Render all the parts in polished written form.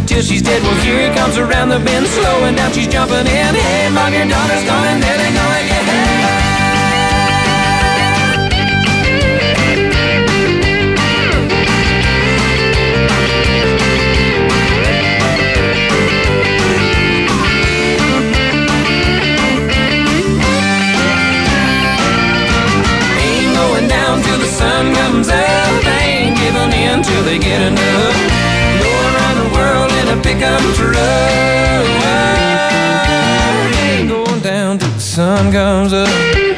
till she's dead. Well, here he comes around the bend, slowing down, she's jumping in. Hey, Mom, your daughter's coming, there they go again. Sun comes up, they ain't giving in till they get enough. Go around the world in a pickup truck. Ain't going down till the sun comes up.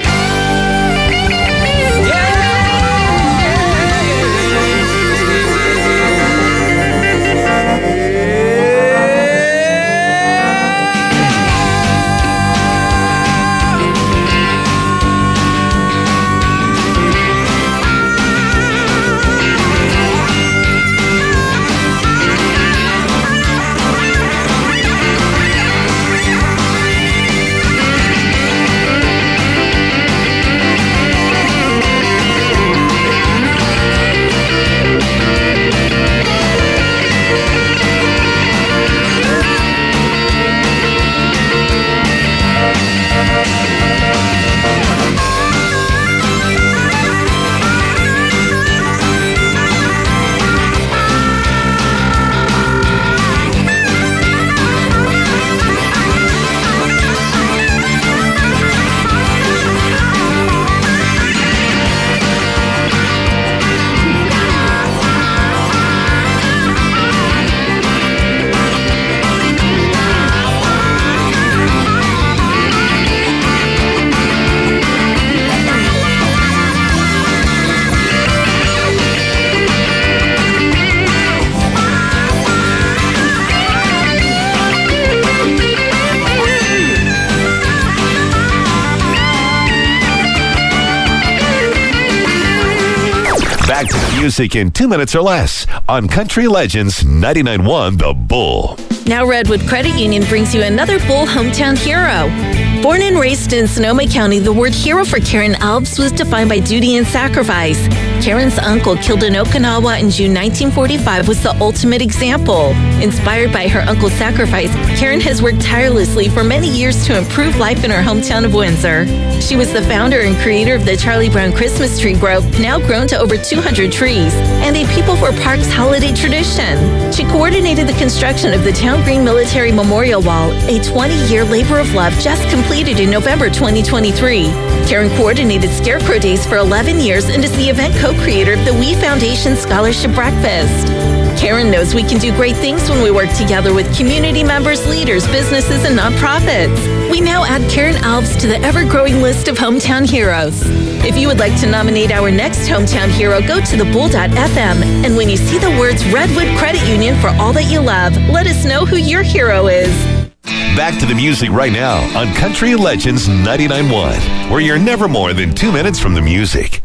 Back to the music in 2 minutes or less on Country Legends 99.1 The Bull. Now Redwood Credit Union brings you another Bull hometown hero. Born and raised in Sonoma County, the word hero for Karen Alves was defined by duty and sacrifice. Karen's uncle, killed in Okinawa in June 1945, was the ultimate example. Inspired by her uncle's sacrifice, Karen has worked tirelessly for many years to improve life in her hometown of Windsor. She was the founder and creator of the Charlie Brown Christmas Tree Grove, now grown to over 200 trees, and a People for Parks holiday tradition. She coordinated the construction of the Town Green Military Memorial Wall, a 20-year labor of love just completed in November 2023. Karen coordinated Scarecrow Days for 11 years and is the event co-creator of the We Foundation Scholarship Breakfast. Karen knows we can do great things when we work together with community members, leaders, businesses, and nonprofits. We now add Karen Alves to the ever-growing list of hometown heroes. If you would like to nominate our next hometown hero, go to thebull.fm, and when you see the words Redwood Credit Union for all that you love, let us know who your hero is. Back to the music right now on Country Legends 99.1, where you're never more than 2 minutes from the music.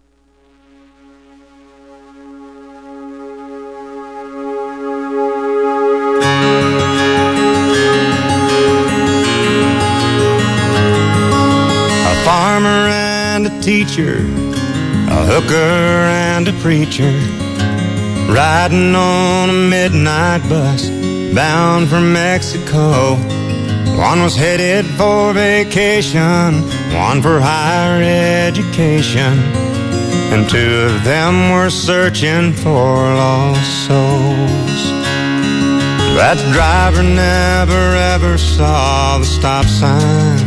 A farmer and a teacher, a hooker and a preacher, riding on a midnight bus bound for Mexico. One was headed for vacation, one for higher education, and two of them were searching for lost souls. That driver never ever saw the stop sign,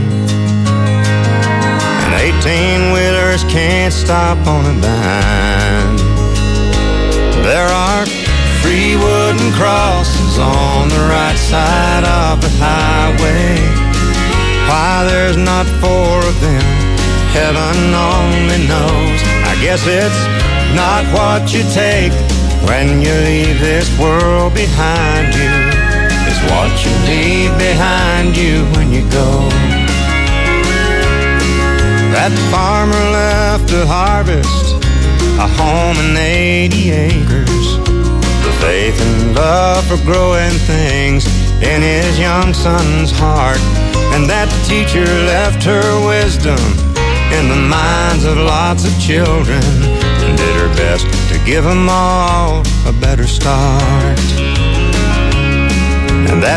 and 18-wheelers can't stop on a dime. There are three wooden crosses on the right side of the highway. Why there's not four of them, heaven only knows. I guess it's not what you take when you leave this world behind you, it's what you leave behind you when you go. That farmer left to harvest a home and 80 acres, the faith and love for growing things in his young son's heart. And that teacher left her wisdom in the minds of lots of children, and did her best to give them all a better start.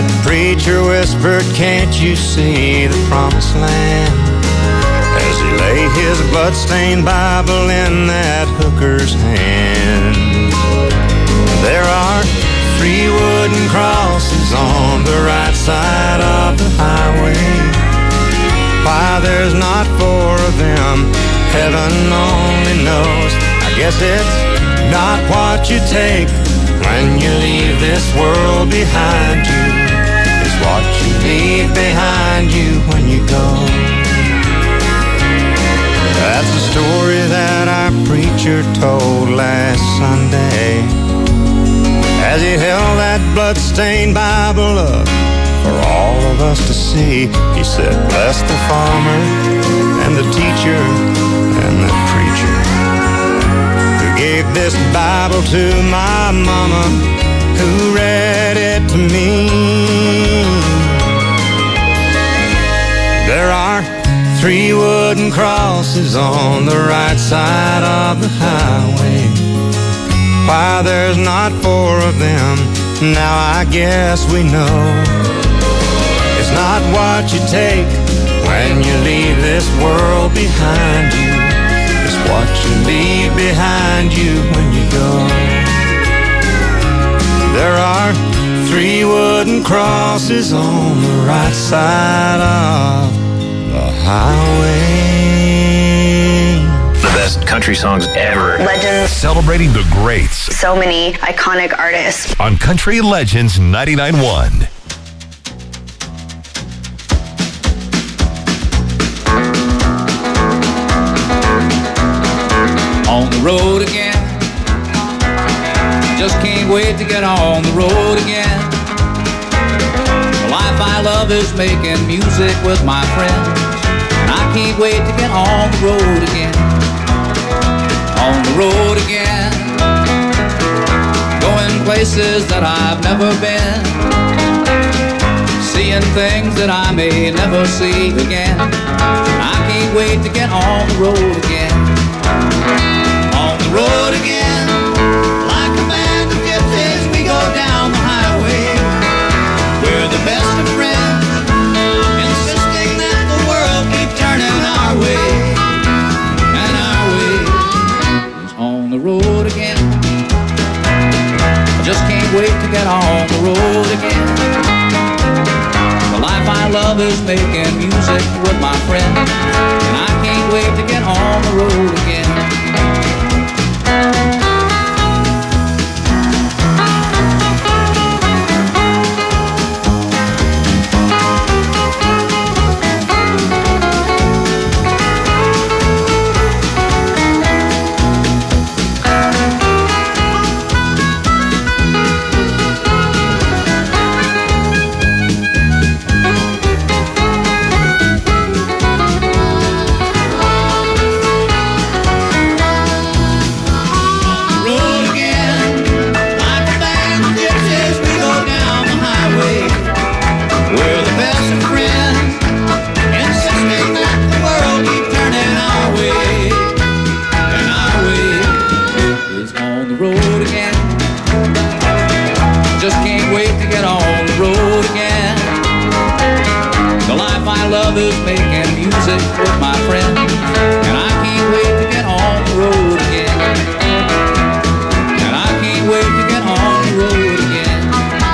That preacher whispered, "Can't you see the promised land?" As he lay his bloodstained Bible in that hooker's hand. There are 3 wooden crosses on the right side of the highway. Why there's not 4 of them, heaven only knows. I guess it's not what you take when you leave this world behind you. It's what you leave behind you when you go. That's the story that our preacher told last Sunday as he held that blood-stained Bible up for all of us to see. He said, "Bless the farmer and the teacher and the preacher who gave this Bible to my mama, who read it to me." There are 3 wooden crosses on the right side of the highway. Why there's not 4 of them, now I guess we know. It's not what you take when you leave this world behind you. It's what you leave behind you when you go. There are 3 wooden crosses on the right side of the highway. The best country songs ever. Legends. Celebrating the greats. So many iconic artists. On Country Legends 99.1. On the road again. Just can't wait to get on the road again. The life I love is making music with my friends, and I can't wait to get on the road again. On the road again. Going places that I've never been, seeing things that I may never see again. I can't wait to get on the road again. On the road again. Like a band of gypsies, we go down the highway. We're the best of friends, insisting that the world keep turning our way. And our way is on the road again. I just can't wait to get on the road again. The life I love is making music with my friends, and I can't wait to get on the road again. Is making music with my friends, and I can't wait to get on the road again. And I can't wait to get on the road again.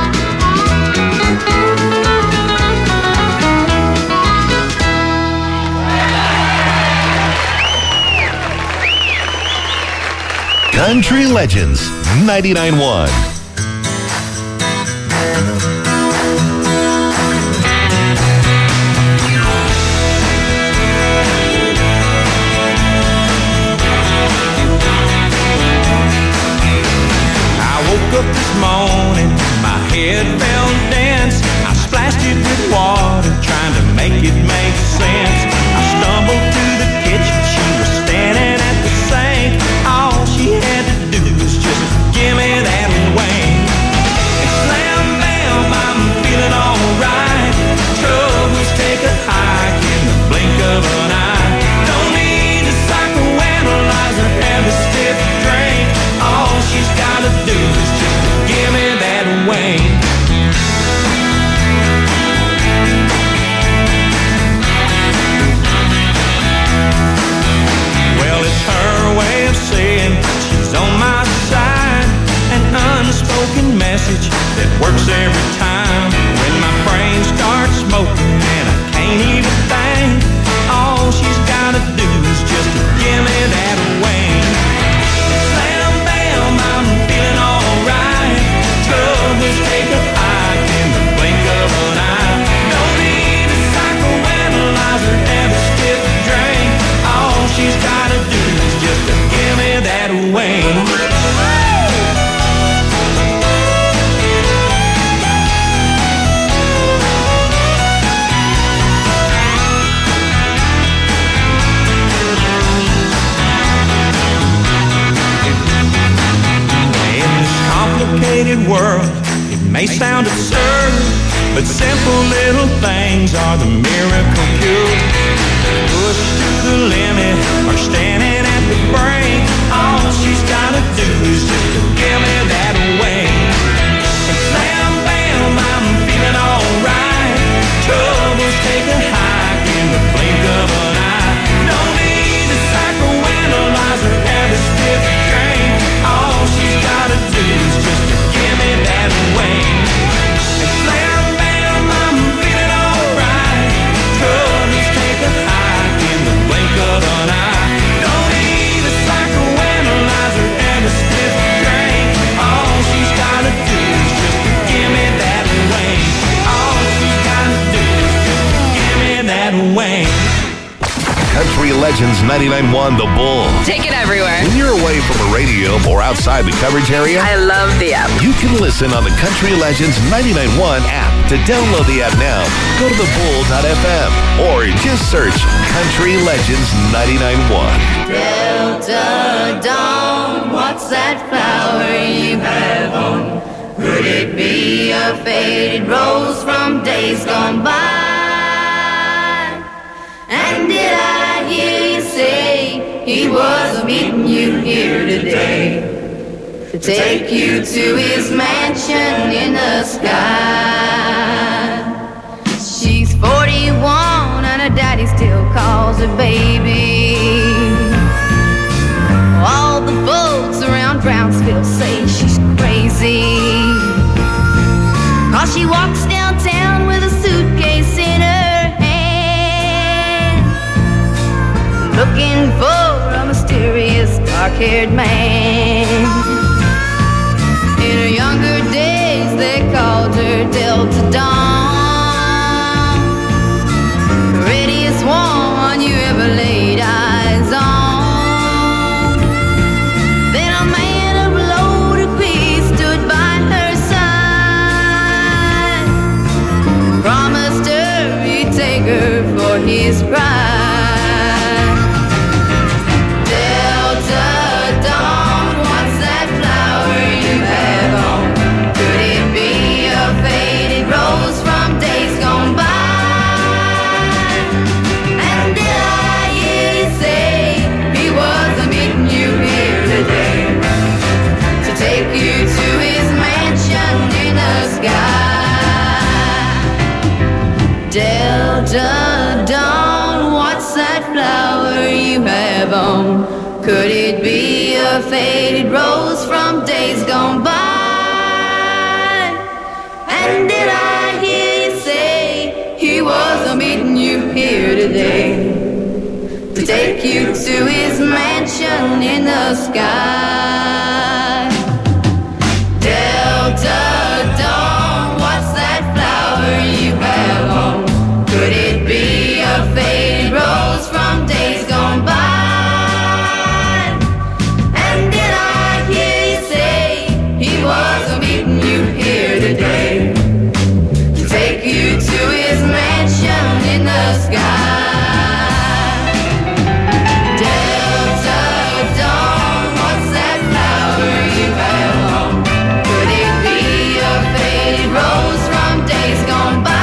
Country Legends 99.1. Up this morning, my head felt dense. I splashed it with water, trying to make it make sense. I stumbled to the kitchen, she was standing at the sink. All she had to do was just give me that wing. And slam bam, I'm feeling alright. Troubles take a hike in the blink of an eye. Don't need to psychoanalyze or have a stiff drink. All she's gotta do is give me that wing. word, but simple little things are the miracle cure. Pushed to the limit or standing at the brink, all she's gotta do is just to give me that way. And slam, bam, I'm feeling alright. Troubles take a hike in the blink of an eye. No need to psychoanalyze or have a stiff drink. All she's gotta do is just to give me that way. And slam, bam, I'm feeling alright. Troubles take a hike in the blink of an eye. No need to psychoanalyze or have a stiff drink. All she's gotta do is just to give me that way. All she's gotta do is just to give me that way. Country Legends 99.1 The Bull. Take it everywhere. When you're away from a radio or outside the coverage area, I love the app. you can listen on the Country Legends 99.1 app. To download the app now, go to thebull.fm or just search Country Legends 99.1. Delta Dawn, what's that flower you have on? Could it be a faded rose from days gone by? And did I hear you say he was meeting you here today to take you to his mansion in the sky? She's 41 and her daddy still calls her baby. All the folks around Brownsville say she's crazy, 'cause she walks downtown with a suitcase in her hand, looking for a mysterious dark-haired man. In her younger days they called her Delta Dawn, the readiest one you ever laid eyes on. Then a man of loaded quick stood by her side, promised her he'd take her for his bride. Delta Dawn, what's that flower you have on? Could it be a faded rose from days gone by? And did I hear you say he was meeting you here today to take you to his mansion in the sky? Delta Dawn, what's that flower you have on? Could it be a faded rose from days gone by? And did I hear you say he was meeting you here today to take you to his mansion in the sky? Delta Dawn, what's that flower you have on? Could it be a faded rose from days gone by? And did I hear you say he was meeting you here today to take you to his mansion in the sky? Delta Dawn, what's that flower you have on? Could it be a faded rose from days gone by?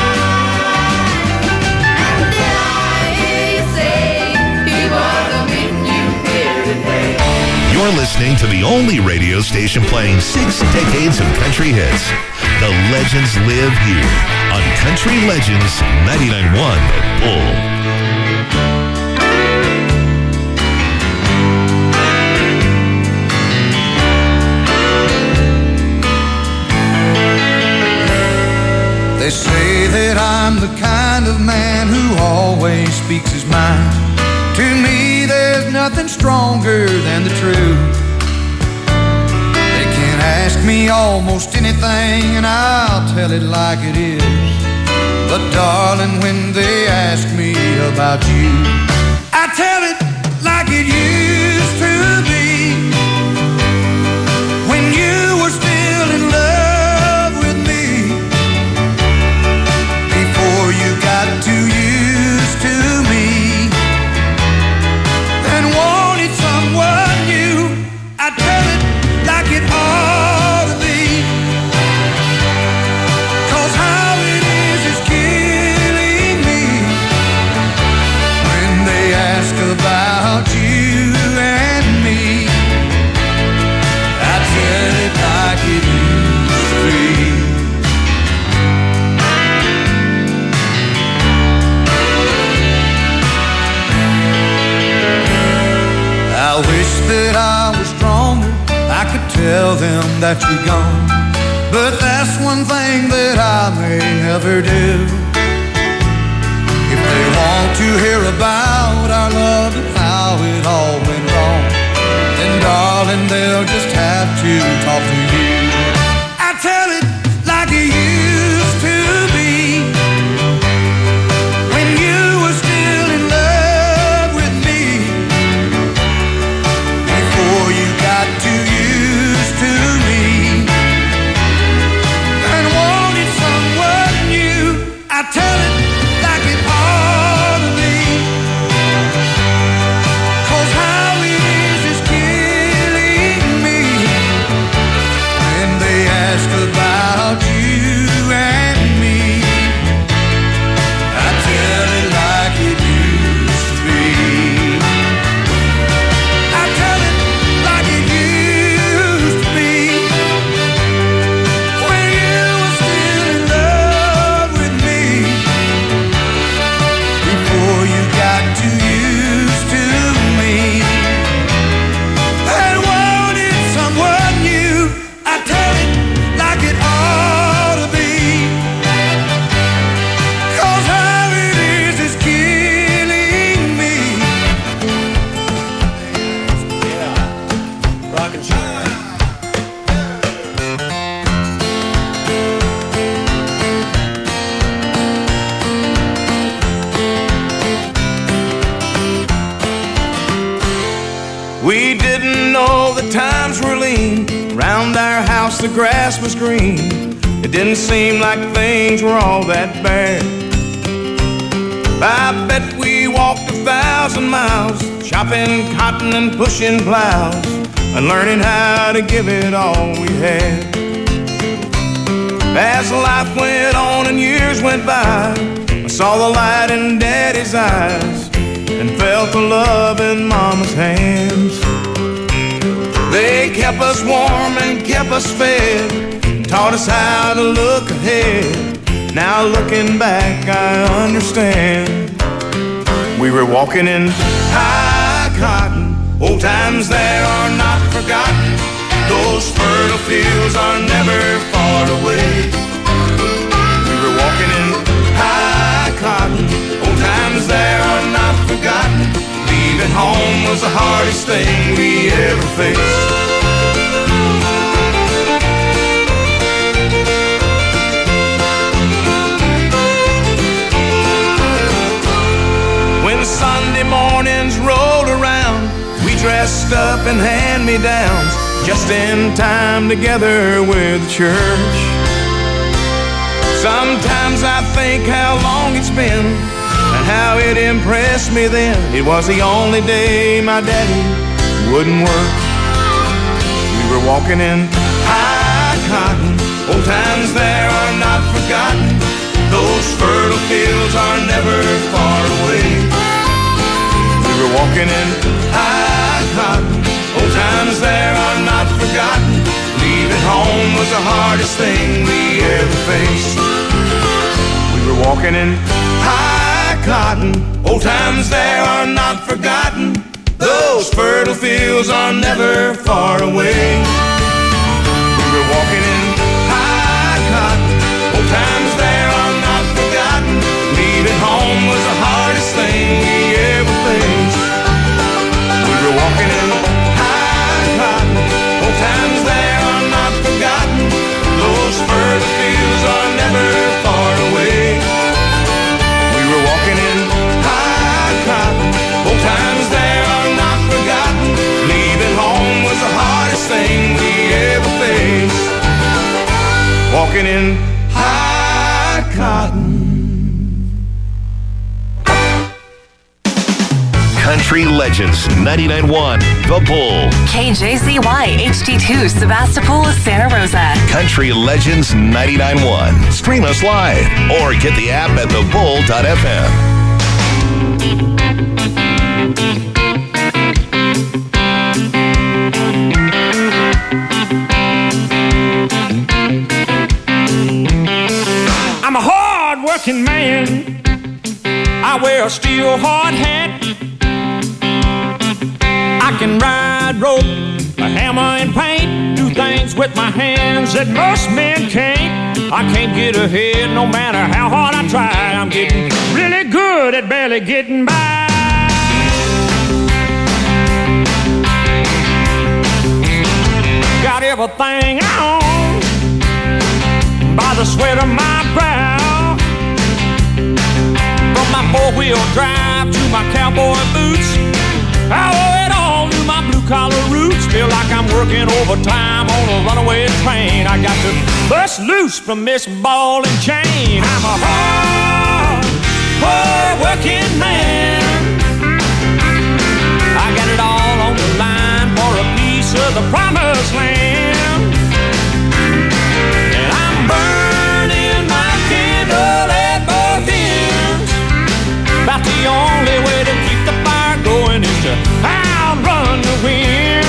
And did I hear you say he was meeting you here today? You're listening to the only radio station playing 6 decades of country hits. The legends live here on Country Legends 99.1 The Bull. They say that I'm the kind of man who always speaks his mind. To me, there's nothing stronger than the truth. They can ask me almost anything and I'll tell it like it is. But darling, when they ask me about you, I tell it like it used to be. When you were still in love with me, before you got too used to me and wanted someone new, I tell it like it ought to be. them that you're gone. But that's one thing that I may never do. If they want to hear about our love and how it all went wrong, then darling, they'll just have to talk to you. I tell it like it used to be, when you were still in love with me, before you got too used to me and wanted someone new. I tell it like it ought to be, 'cause how it is killing me when they ask about you and me. I tell it like it used to be. I tell it like it used to be, when you were still in love with me, before you got too used to me and wanted someone new. I tell it like it ought to be, 'cause how it is killing me. Yeah, rock and roll. We didn't know the times were lean. Round our house the grass was green. It didn't seem like things were all that bad. I bet we walked 1,000 miles, chopping cotton and pushing plows, and learning how to give it all we had. As life went on and years went by, I saw the light in Daddy's eyes and felt the love in Mama's hands. They kept us warm and kept us fed, taught us how to look ahead. Now looking back, I understand. We were walking in high cotton. Old times there are not forgotten. Those fertile fields are never far away. We were walking in high cotton. Old times there are not forgotten. Leaving home was the hardest thing we ever faced. When Sunday mornings rolled around, we dressed up in hand-me-downs, just in time together with the church. Sometimes I think how long it's been and how it impressed me then. It was the only day my daddy wouldn't work. We were walking in high cotton. Old times there are not forgotten. Those fertile fields are never far away. We were walking in high cotton. Old times there are not forgotten. Leaving home was the hardest thing we ever faced. We were walking in high cotton. Old times there are not forgotten. Those fertile fields are never far away. We were walking in high cotton. Old times there are not forgotten. Leaving home was the hardest thing we ever faced. We were walking in high cotton. Old times there are not forgotten. Those fertile fields are never far away. We were walking in high cotton. Old times there are not forgotten. Leaving home was the hardest thing we ever faced. Walking in high cotton. Country Legends 99.1 The Bull. KJZY HD2 Sebastopol, Santa Rosa. Country Legends 99.1. Stream us live or get the app at thebull.fm. I'm a hard-working man. I wear a steel hard hat. I can ride rope, a hammer and paint, do things with my hands that most men can't. I can't get ahead no matter how hard I try. I'm getting really good at barely getting by. Got everything I own by the sweat of my brow. From my four-wheel drive to my cowboy boots, I owe it all to my blue-collar roots. Feel like I'm working overtime on a runaway train. I got to bust loose from this ball and chain. I'm a hard-working man. I got it all on the line for a piece of the promised land. And I'm burning my candle at both ends. About the only way to keep the fire going is to outrun the wind.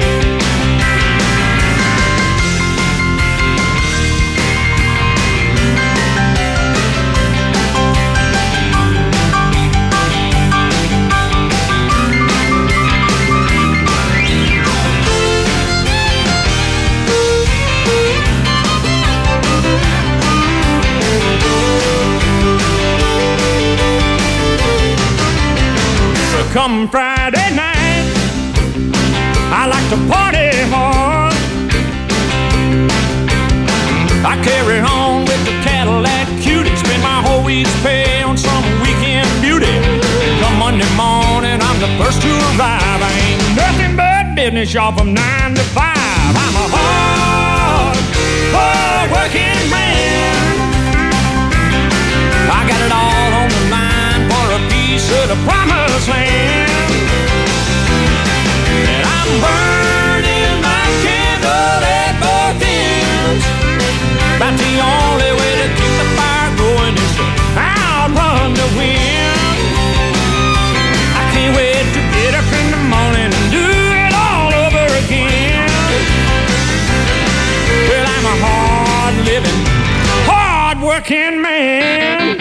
Come Friday night, I like to party hard. I carry on with the Cadillac Cutie, spend my whole week's pay on some weekend beauty. Come Monday morning, I'm the first to arrive. I ain't nothing but business, y'all, from 9 to 5. I'm a hard-working man. I got it all on the line for a piece of the promised land. And I'm burning my candle at both ends. About the only way to keep the fire going is to outrun the wind. I can't wait to get up in the morning and do it all over again. Well, I'm a hard-living, hard-working man.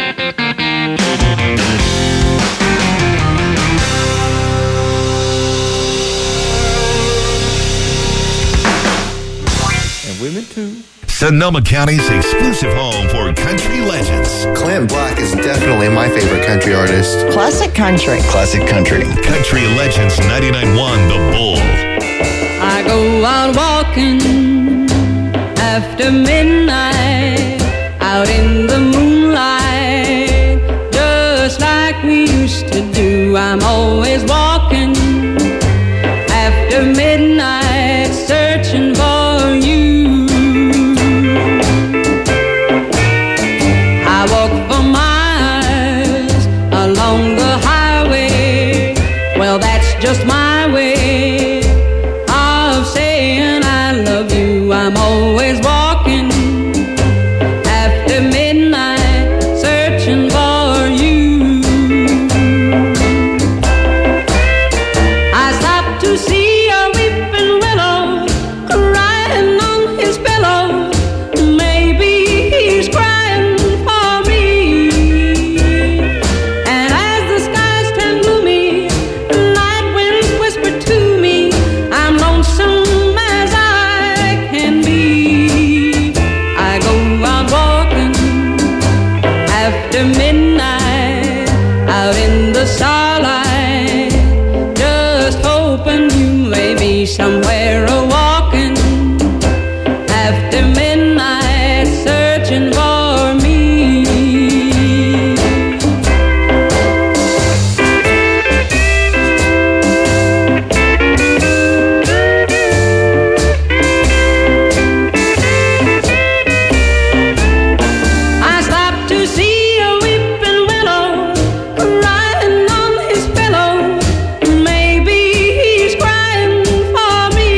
And women too. Sonoma County's exclusive home for country legends. Clint Black is definitely my favorite country artist. Classic country. Classic country. Country Legends 99.1 The Bull. I go out walking after midnight, out in the moonlight, just like we used to do. I'm always walking after midnight, searching for you. I walk for miles along the highway. Well, that's just my way of saying I love you. I'm always walking after midnight, searching for you. I stopped to see a weeping willow crying on his pillow. Maybe he's crying for me. And as the skies turn gloomy, night winds whisper to me, I'm lonesome as I can be. I go out walking after midnight, out in the starlight, just hoping you may be somewhere a-walking after midnight, searching for me. I stopped to see a weeping willow crying on his pillow. Maybe he's crying for me.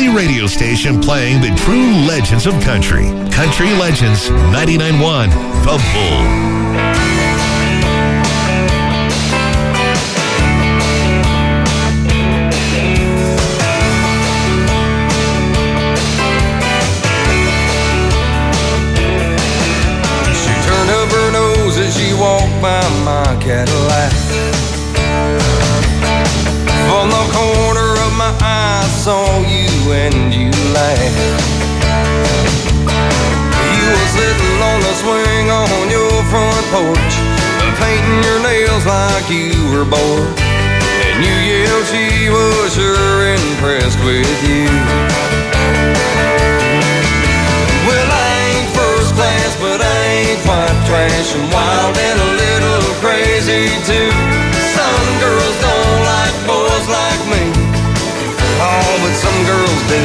only radio station playing the true legends of country. Country Legends 99.1 The Bull. By my Cadillac, from the corner of my eye, I saw you and you laughed. You were sitting on the swing on your front porch, painting your nails like you were bored, and you yelled she was sure impressed with you. Well, I ain't first class, but I ain't quite trash, and wild and a little crazy too. Some girls don't like boys like me, oh, but some girls do.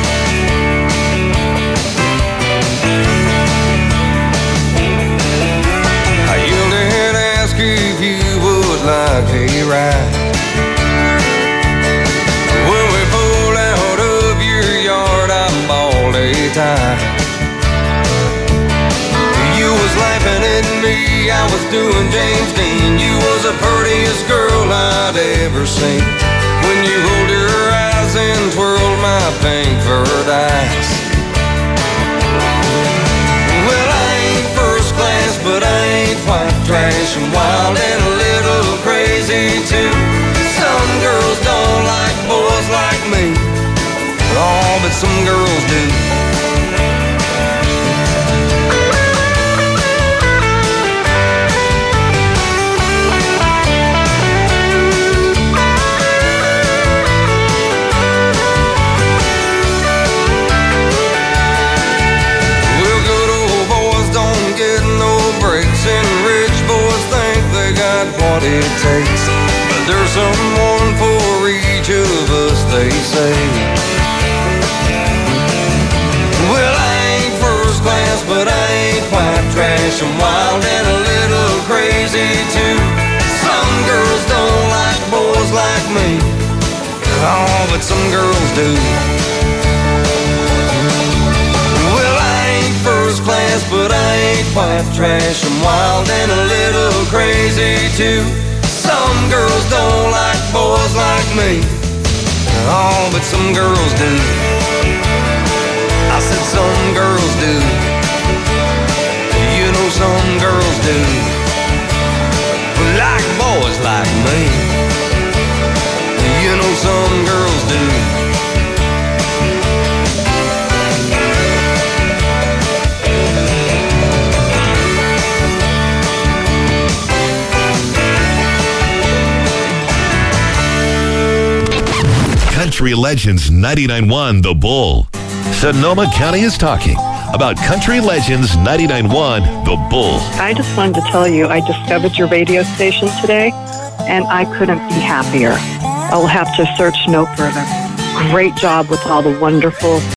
I yelled and asked if you would like a ride. When we pulled out of your yard, I bawled a tie. You was laughing at me, I was doing James Dean. You was the prettiest girl I'd ever seen. When you rolled your eyes and twirled my pink furred eyes. Well, I ain't first class, but I ain't quite trash, and wild and a little crazy too. Some girls don't like boys like me, oh, but some girls do. What it takes, but there's someone for each of us, they say. Well, I ain't first class, but I ain't quite trash, I'm wild and a little crazy too. Some girls don't like boys like me, oh, but some girls do. Well, I ain't first class, but I ain't quite trash, I'm wild and a little crazy too. Some girls don't like boys like me, oh, but some girls do. I said some girls do. You know some girls do. Like boys like me. You know some girls do. Country Legends 99.1 The Bull. Sonoma County is talking about Country Legends 99.1 The Bull. I just wanted to tell you I discovered your radio station today, and I couldn't be happier. I'll have to search no further. Great job with all the wonderful